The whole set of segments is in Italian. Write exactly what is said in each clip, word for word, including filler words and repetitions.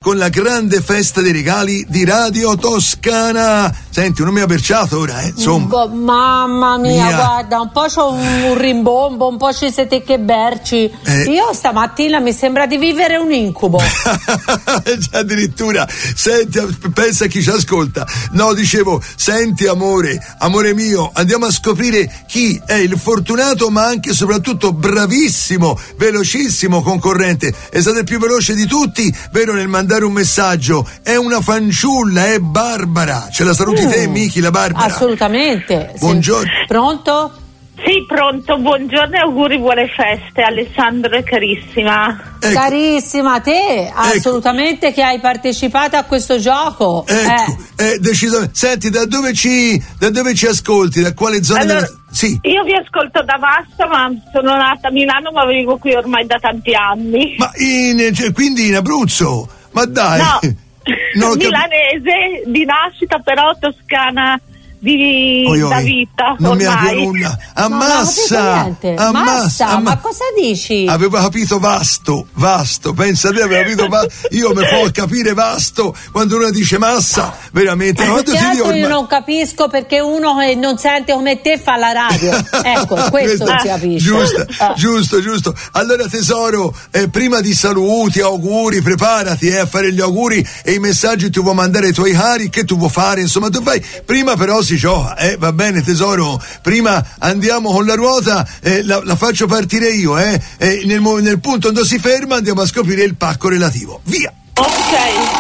con la grande festa dei regali di Radio Toscana. Senti, non mi ha perciato ora, eh? Insomma. Mamma mia, mia. guarda, un po' c'ho un, un rimbombo, un po' ci siete che berci. Eh. Io stamattina mi sembra di vivere un incubo. Addirittura, senti, pensa a chi ci ascolta. No, dicevo, senti amore, amore mio, andiamo a scoprire chi è il fortunato ma anche e soprattutto bravissimo, velocissimo concorrente. È stato il più veloce di tutti, vero, nel mandare un messaggio. È una fanciulla, è Barbara. Ce la saluti mm. te, Miki, la Barbara? Assolutamente. Buongiorno. Sì. Pronto? Sì, pronto, buongiorno e auguri, buone feste, Alessandro e carissima. Ecco. Carissima, te, assolutamente, ecco. Che hai partecipato a questo gioco. Ecco, eh. eh, decisamente. Senti, da dove ci da dove ci ascolti? Da quale zona? Allora, della... Sì. Io vi ascolto da Vasto, ma sono nata a Milano, ma vivo qui ormai da tanti anni. Ma in, cioè, quindi in Abruzzo? Ma dai. No, no milanese di nascita, però toscana di oi, oi. da vita non ormai. mi ha nulla. Ammassa, no, ammassa, Massa, amma... ma cosa dici? Avevo capito vasto, vasto, pensa te, avevo capito vasto. Io mi può capire vasto quando uno dice massa, veramente. Ma quando certo, ti dico ormai... io non capisco perché uno che non sente come te fa la radio. Ecco, questo, questo non si capisce. Giusto, ah. giusto, giusto. Allora tesoro, eh, prima di saluti, auguri, preparati eh, a fare gli auguri e i messaggi tu vuoi mandare ai tuoi cari, che tu vuoi fare, insomma tu fai. Prima però si gioca, eh, va bene tesoro, prima andiamo con la ruota, eh, la, la faccio partire io, eh, eh nel, nel punto dove si ferma andiamo a scoprire il pacco relativo. Via! Ok.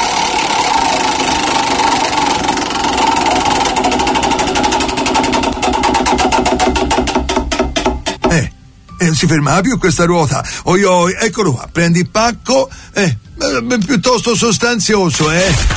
Eh, eh, si ferma più questa ruota. Oi oi, eccolo qua, prendi il pacco, eh, eh piuttosto sostanzioso, eh.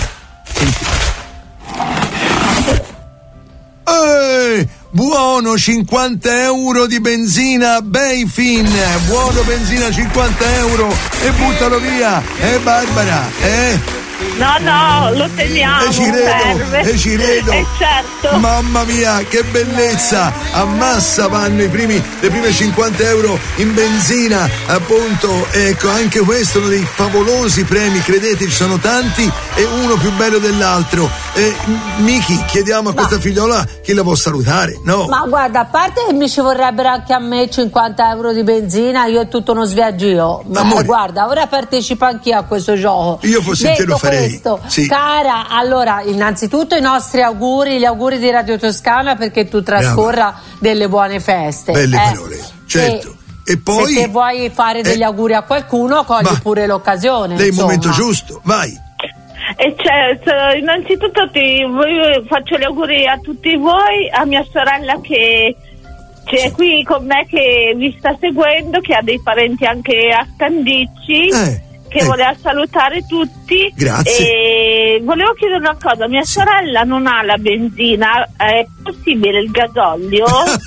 Eh, buono, cinquanta euro di benzina Bayfin, buono benzina cinquanta euro e buttalo via, eh Barbara, eh? No, no, lo teniamo, e ci credo, serve. e ci credo. Eh, certo. Mamma mia, che bellezza! Ammassa vanno i primi, le prime cinquanta euro in benzina, appunto. Ecco, anche questo è uno dei favolosi premi, credete, ci sono tanti e uno più bello dell'altro. Eh, Miki, chiediamo a questa ma, figliola chi la può salutare, no? Ma guarda, a parte che mi ci vorrebbero anche a me cinquanta euro di benzina, io è tutto uno sviaggio. Ma amore, guarda, ora partecipo anch'io a questo gioco. Io fossi te lo farei. Questo, sì. Cara, allora innanzitutto i nostri auguri, gli auguri di Radio Toscana perché tu trascorra Brava. delle buone feste. Belle eh. parole, certo. E, e poi se te vuoi fare degli eh, auguri a qualcuno, cogli va. pure l'occasione. È il momento giusto, vai. E certo, innanzitutto ti faccio gli auguri a tutti voi, a mia sorella che c'è qui con me, che vi sta seguendo, che ha dei parenti anche a Scandicci. Eh. Che eh. voleva salutare tutti. Grazie. E volevo chiedere una cosa, mia sì. sorella non ha la benzina, è possibile il gasolio?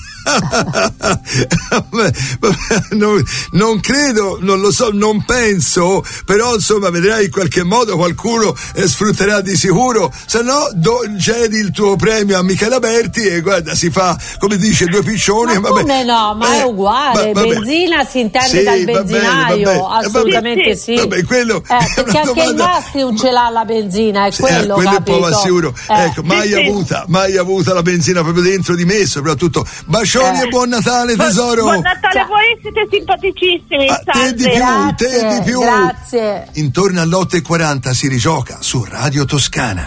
non, non credo, non lo so, non penso, però insomma vedrai in qualche modo qualcuno eh, sfrutterà di sicuro, se no do, cedi il tuo premio a Michela Berti e guarda, si fa come dice due piccioni. Ma vabbè. come no, ma eh, è uguale, va, benzina si intende sì, dal benzinaio, va bene, va bene, assolutamente sì, sì. Vabbè, quello eh, perché anche il Mastri ce l'ha la benzina, è sì, quello, eh, quello capito? è un po' sicuro, eh. ecco, mai sì, avuta, mai avuta la benzina proprio dentro di me, soprattutto. Bacioni eh. e buon Natale tesoro. Buon Natale a voi, siete simpaticissimi. Ah, te di più, grazie, te di più. Grazie. Intorno alle otto e quaranta si rigioca su Radio Toscana.